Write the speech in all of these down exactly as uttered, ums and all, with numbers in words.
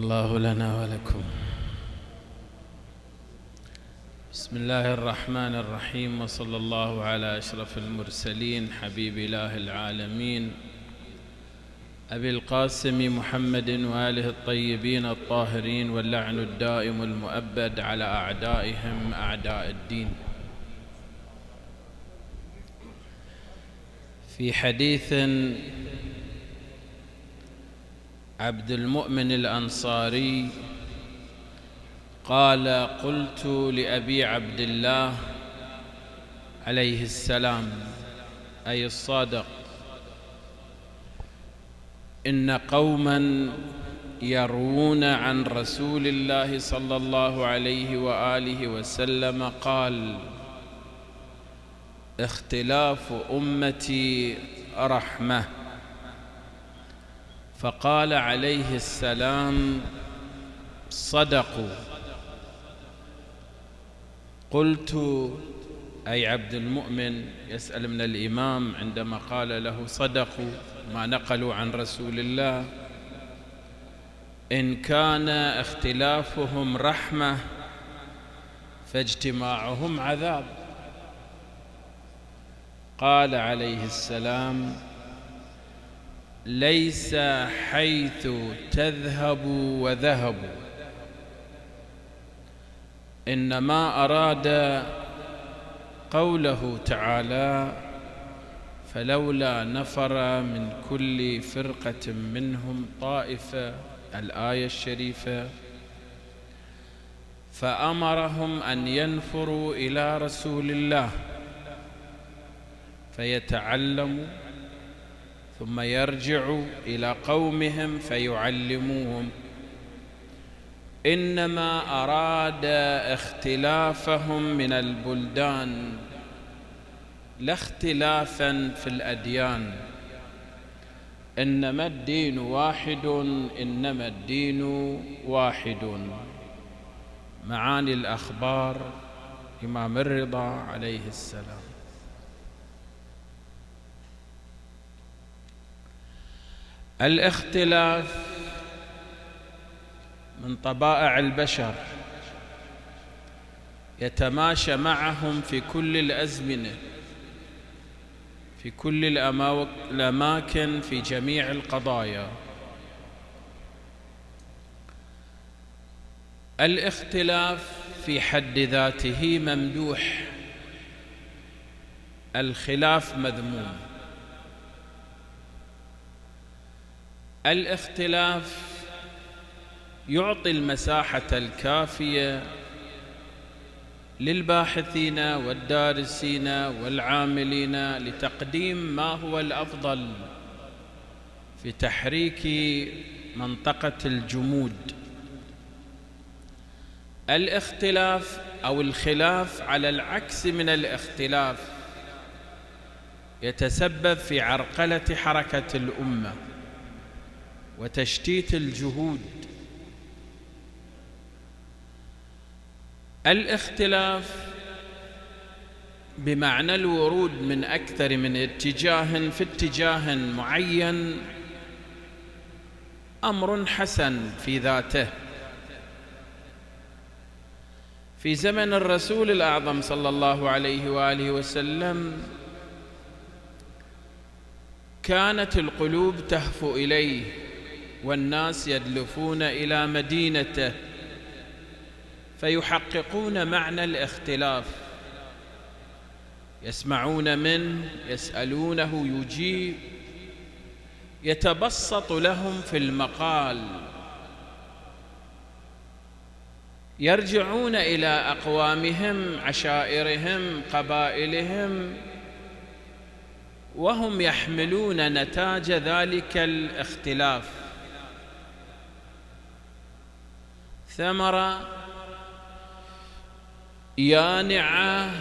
الله لنا ولكم. بسم الله الرحمن الرحيم، وصلى الله على أشرف المرسلين حبيب إله العالمين أبي القاسم محمد وآله الطيبين الطاهرين، واللعن الدائم المؤبد على أعدائهم أعداء الدين. في حديث عبد المؤمن الأنصاري قال: قلت لأبي عبد الله عليه السلام أي الصادق: إن قوما يروون عن رسول الله صلى الله عليه وآله وسلم قال: اختلاف أمتي رحمة. فقال عليه السلام: صدقوا. قلت، أي عبد المؤمن يسأل من الإمام عندما قال له صدقوا ما نقلوا عن رسول الله: إن كان اختلافهم رحمة فاجتماعهم عذاب. قال عليه السلام: ليس حيث تذهبوا وذهبوا، إنما أراد قوله تعالى: فلولا نفر من كل فرقة منهم طائفة، الآية الشريفة، فأمرهم أن ينفروا إلى رسول الله فيتعلموا، ثم يرجعوا إلى قومهم فيعلموهم. إنما أراد اختلافهم من البلدان، لا اختلافا في الأديان. إنما الدين واحد، إنما الدين واحد. معاني الأخبار إمام الرضا عليه السلام. الاختلاف من طبائع البشر، يتماشى معهم في كل الأزمنة، في كل الأماكن، في جميع القضايا. الاختلاف في حد ذاته ممدوح، الخلاف مذموم. الاختلاف يعطي المساحة الكافية للباحثين والدارسين والعاملين لتقديم ما هو الأفضل في تحريك منطقة الجمود. الاختلاف أو الخلاف على العكس من الاختلاف يتسبب في عرقلة حركة الأمة وتشتيت الجهود. الاختلاف بمعنى الورود من أكثر من اتجاه في اتجاه معين أمر حسن في ذاته. في زمن الرسول الأعظم صلى الله عليه وآله وسلم كانت القلوب تهفو إليه، والناس يدلفون إلى مدينته فيحققون معنى الاختلاف، يسمعون منه، يسألونه يجيب، يتبسط لهم في المقال، يرجعون إلى أقوامهم، عشائرهم، قبائلهم، وهم يحملون نتاج ذلك الاختلاف ثمرة يانعة.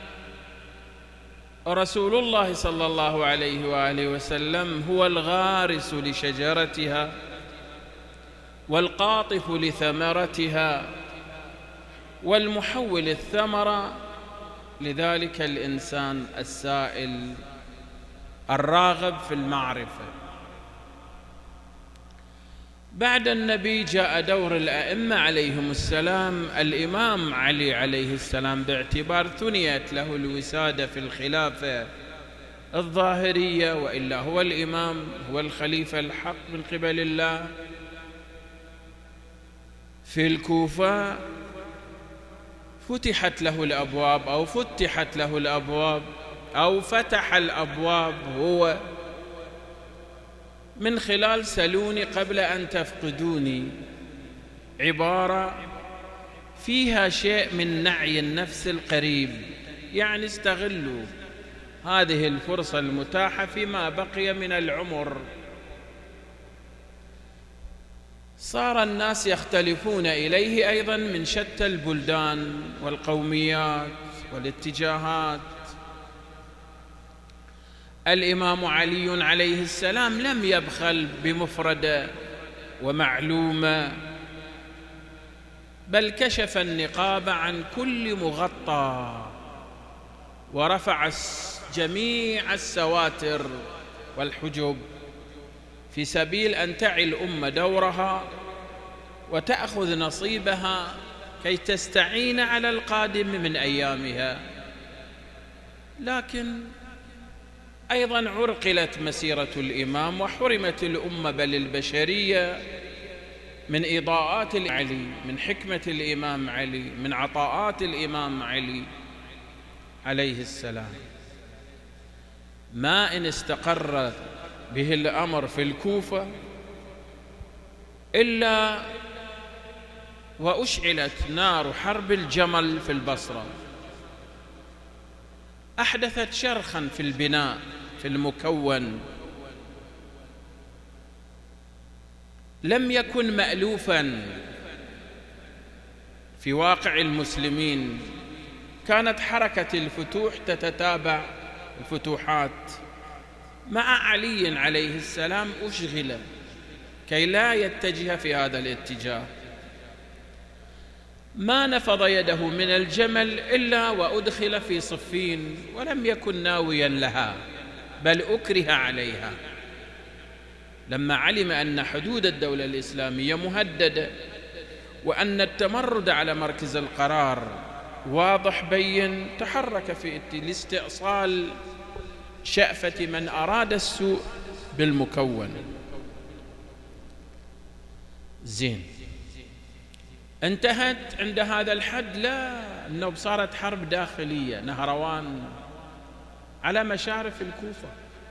رسول الله صلى الله عليه وآله وسلم هو الغارس لشجرتها والقاطف لثمرتها والمحول الثمرة لذلك الإنسان السائل الراغب في المعرفة. بعد النبي جاء دور الأئمة عليهم السلام. الإمام علي عليه السلام باعتبار ثنيت له الوسادة في الخلافة الظاهرية، وإلا هو الإمام، هو الخليفة الحق من قبل الله في الكوفة، فتحت له الأبواب أو فتحت له الأبواب أو فتح الأبواب هو من خلال سلوني قبل أن تفقدوني، عبارة فيها شيء من نعي النفس القريب، يعني استغلوا هذه الفرصة المتاحة فيما بقي من العمر. صار الناس يختلفون إليه أيضا من شتى البلدان والقوميات والاتجاهات. الإمام علي عليه السلام لم يبخل بمفردة ومعلومة، بل كشف النقاب عن كل مغطى ورفع جميع السواتر والحجب في سبيل أن تعي الأمة دورها وتأخذ نصيبها كي تستعين على القادم من أيامها. لكن أيضا عرقلت مسيرة الإمام وحرمت الأمة بل البشرية من إضاءات علي، من حكمة الإمام علي، من عطاءات الإمام علي عليه السلام. ما إن استقر به الأمر في الكوفة إلا وأشعلت نار حرب الجمل في البصرة، أحدثت شرخا في البناء في المكون لم يكن مألوفا في واقع المسلمين. كانت حركة الفتوح تتتابع الفتوحات مع علي عليه السلام، أشغل كي لا يتجه في هذا الاتجاه. ما نفض يده من الجمل إلا وأدخل في صفين، ولم يكن ناويا لها بل أكره عليها. لما علم أن حدود الدولة الإسلامية مهددة وأن التمرد على مركز القرار واضح بين، تحرك في الاستئصال شأفة من أراد السوء بالمكون. زين، انتهت عند هذا الحد؟ لا، أنه صارت حرب داخلية نهروان على مشارف الكوفة.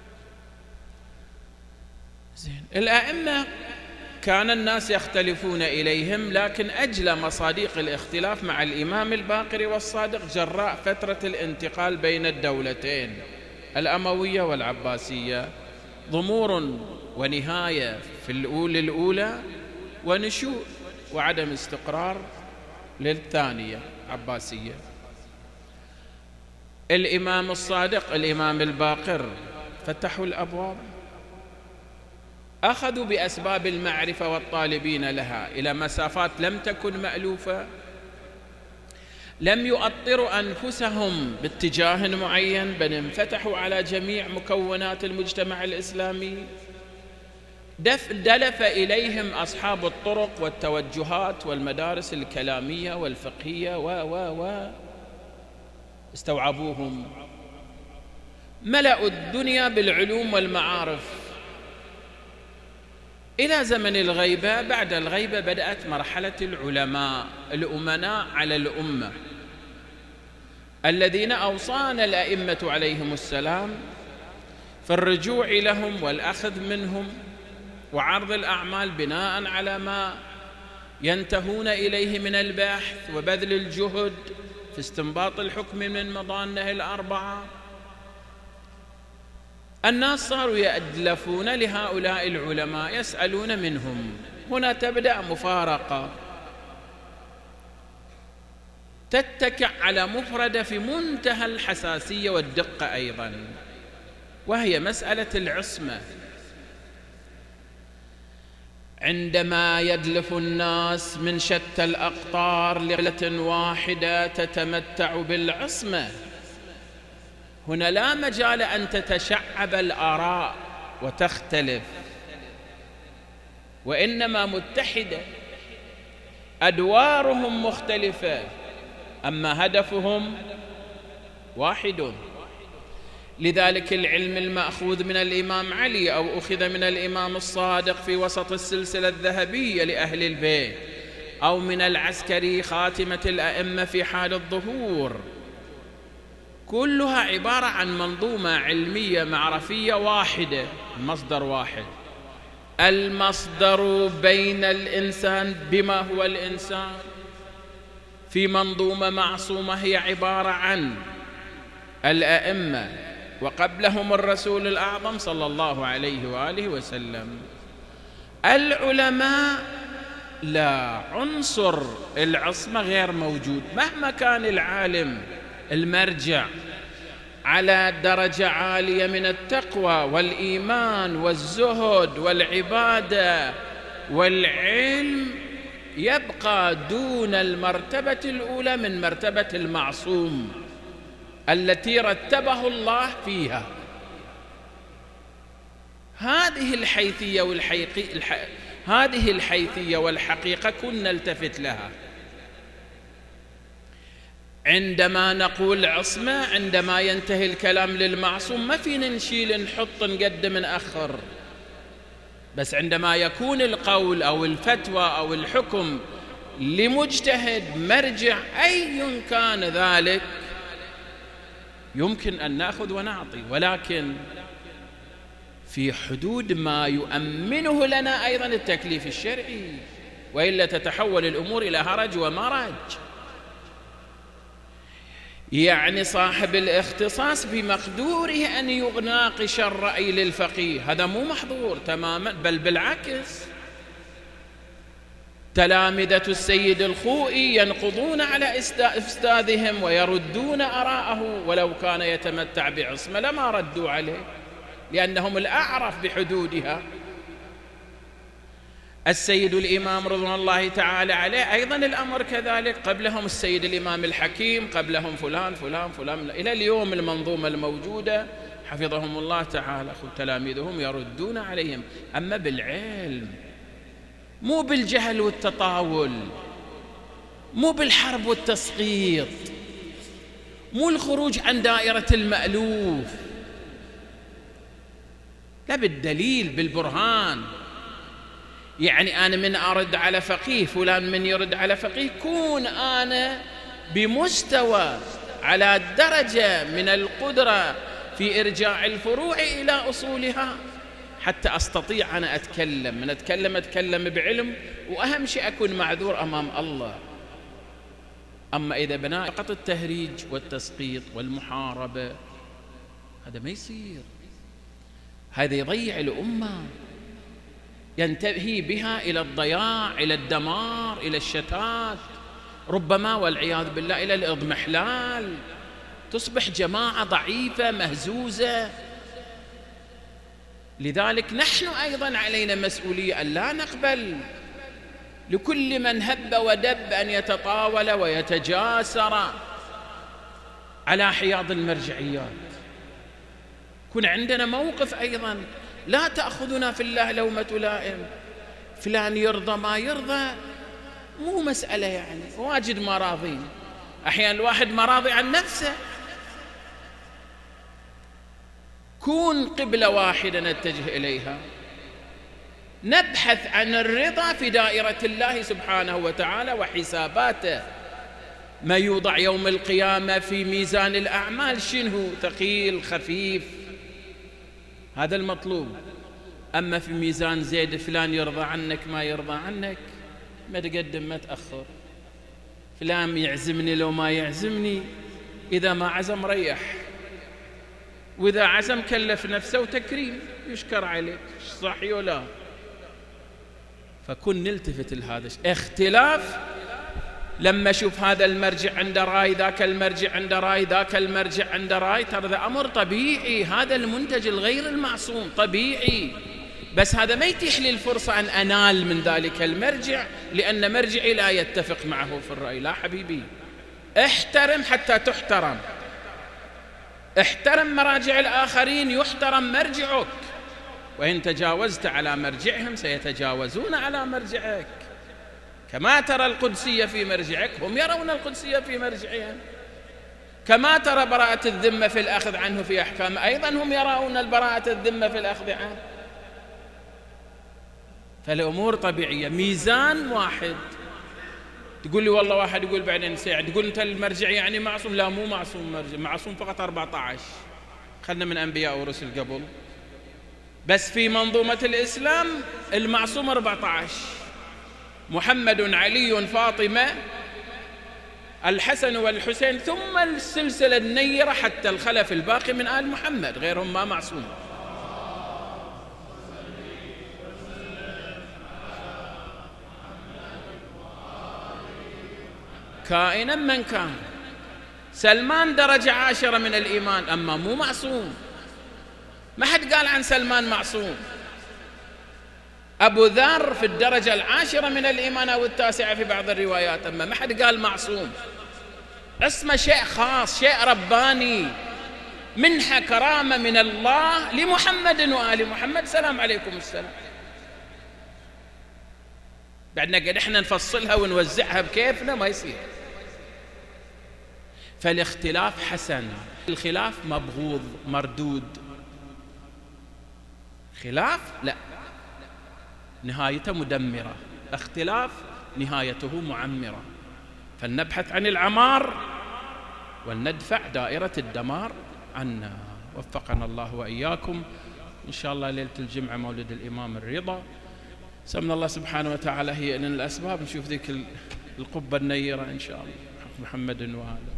زين، الأئمة كان الناس يختلفون إليهم، لكن أجلى مصادق الاختلاف مع الإمام الباقر والصادق جراء فترة الانتقال بين الدولتين الأموية والعباسية، ضمور ونهاية في الأولى الأولى ونشوء وعدم استقرار للثانية عباسية. الإمام الصادق الإمام الباقر فتحوا الأبواب، أخذوا بأسباب المعرفة والطالبين لها إلى مسافات لم تكن مألوفة، لم يؤطروا أنفسهم باتجاه معين بل انفتحوا على جميع مكونات المجتمع الإسلامي. دلف إليهم أصحاب الطرق والتوجهات والمدارس الكلامية والفقهية و و و استوعبوهم، ملأوا الدنيا بالعلوم والمعارف إلى زمن الغيبة. بعد الغيبة بدأت مرحلة العلماء الأمناء على الأمة الذين أوصانا الأئمة عليهم السلام في الرجوع لهم والأخذ منهم وعرض الأعمال بناء على ما ينتهون إليه من البحث وبذل الجهد في استنباط الحكم من مضانه الأربعة. الناس صاروا يأدلفون لهؤلاء العلماء، يسألون منهم. هنا تبدأ مفارقة تتكئ على مفردة في منتهى الحساسية والدقة أيضا، وهي مسألة العصمة. عندما يدلف الناس من شتى الأقطار لعلة واحدة تتمتع بالعصمة، هنا لا مجال أن تتشعب الآراء وتختلف، وإنما متحدة، أدوارهم مختلفة، أما هدفهم واحد. لذلك العلم المأخوذ من الإمام علي أو أخذ من الإمام الصادق في وسط السلسلة الذهبية لأهل البيت، أو من العسكري خاتمة الأئمة في حال الظهور، كلها عبارة عن منظومة علمية معرفية واحدة، مصدر واحد. المصدر بين الإنسان بما هو الإنسان في منظومة معصومة هي عبارة عن الأئمة وقبلهم الرسول الأعظم صلى الله عليه وآله وسلم. العلماء لا، عنصر العصمة غير موجود، مهما كان العالم المرجع على درجة عالية من التقوى والإيمان والزهد والعبادة والعلم، يبقى دون المرتبة الأولى من مرتبة المعصوم التي رتبه الله فيها. هذه الحيثية والحقيقة الح... هذه الحيثية والحقيقة كنا نلتفت لها عندما نقول عصمة. عندما ينتهي الكلام للمعصوم ما فينا نشيل نحط نقدم نأخر، بس عندما يكون القول أو الفتوى أو الحكم لمجتهد مرجع أي كان ذلك يمكن أن نأخذ ونعطي، ولكن في حدود ما يؤمنه لنا أيضا التكليف الشرعي، وإلا تتحول الأمور إلى هرج ومرج. يعني صاحب الاختصاص بمقدوره أن يناقش الرأي للفقيه، هذا مو محظور تماما، بل بالعكس. تلامذة السيد الخوئي ينقضون على أستاذهم ويردون آراءه، ولو كان يتمتع بعصمة لما ردوا عليه لأنهم الأعرف بحدودها. السيد الإمام رضوان الله تعالى عليه أيضا الأمر كذلك، قبلهم السيد الإمام الحكيم، قبلهم فلان فلان فلان إلى اليوم المنظومة الموجودة حفظهم الله تعالى، تلاميذهم يردون عليهم. أما بالعلم، مو بالجهل والتطاول، مو بالحرب والتسقيط، مو الخروج عن دائرة المألوف، لا، بالدليل بالبرهان. يعني أنا من أرد على فقيه، فلان من يرد على فقيه، كون أنا بمستوى على درجة من القدرة في إرجاع الفروع إلى أصولها حتى أستطيع أنا أتكلم. من أتكلم أتكلم بعلم، وأهم شيء أكون معذور أمام الله. أما إذا بناء فقط التهريج والتسقيط والمحاربة، هذا ما يصير، هذا يضيع الأمة، ينتهي بها إلى الضياع، إلى الدمار، إلى الشتات، ربما والعياذ بالله إلى الإضمحلال، تصبح جماعة ضعيفة مهزوزة. لذلك نحن أيضا علينا مسؤولية أن لا نقبل لكل من هب ودب أن يتطاول ويتجاسر على حياض المرجعيات. كن عندنا موقف أيضا، لا تأخذنا في الله لومة لائم، فلان يرضى ما يرضى، مو مسألة يعني، واجد مراضين. أحيانا الواحد مراضي عن نفسه. كون قبلة واحدة نتجه إليها، نبحث عن الرضا في دائرة الله سبحانه وتعالى وحساباته. ما يوضع يوم القيامة في ميزان الأعمال شنو؟ ثقيل خفيف، هذا المطلوب. أما في ميزان زيد، فلان يرضى عنك ما يرضى عنك، ما تقدم ما تأخر، فلان يعزمني لو ما يعزمني، إذا ما عزم ريح، وإذا عزم كلف نفسه وتكريم يشكر عليك، صحي ولا؟ فكن نلتفت لهذا اختلاف. لما أشوف هذا المرجع عنده رأي، ذاك المرجع عنده رأي، ذاك المرجع عنده رأي، ترى ذا أمر طبيعي، هذا المنتج الغير المعصوم طبيعي، بس هذا ما يتيح لي الفرصة أن أنال من ذلك المرجع لأن مرجعي لا يتفق معه في الرأي. لا حبيبي، احترم حتى تحترم، احترم مراجع الآخرين يحترم مرجعك. وإن تجاوزت على مرجعهم سيتجاوزون على مرجعك. كما ترى القدسية في مرجعك هم يرون القدسية في مرجعهم، كما ترى براءة الذمة في الأخذ عنه في أحكام أيضا هم يرون البراءة الذمة في الأخذ عنه. فالأمور طبيعية، ميزان واحد. تقول لي والله واحد يقول بعدين ساعة تقول أنت المرجع يعني معصوم؟ لا، مو معصوم مرجع، معصوم فقط أربعة عشر، خلنا من أنبياء ورسل قبل، بس في منظومة الإسلام المعصوم أربعة عشر: محمد، علي، فاطمة، الحسن والحسين، ثم السلسلة النيرة حتى الخلف الباقي من آل محمد، غيرهم ما معصوم. كائنا من كان. سلمان درجة عاشرة من الإيمان، أما مو معصوم. ما حد قال عن سلمان معصوم. أبو ذر في الدرجة العاشرة من الإيمان أو التاسعة في بعض الروايات، أما ما حد قال معصوم. اسمه شيء خاص، شيء رباني، منحة كرامة من الله لمحمد وآل محمد، سلام عليكم السلام. بعدنا قد احنا نفصلها ونوزعها بكيفنا، ما يصير. فالاختلاف حسن، الخلاف مبغوض مردود. خلاف لا، نهايته مدمرة، اختلاف نهايته معمرة. فلنبحث عن العمار ولندفع دائرة الدمار عنا. وفقنا الله وإياكم. إن شاء الله ليلة الجمعة مولد الإمام الرضا، سمنا الله سبحانه وتعالى هي لنا الأسباب، نشوف ذيك القبة النيرة إن شاء الله، محمد وآله.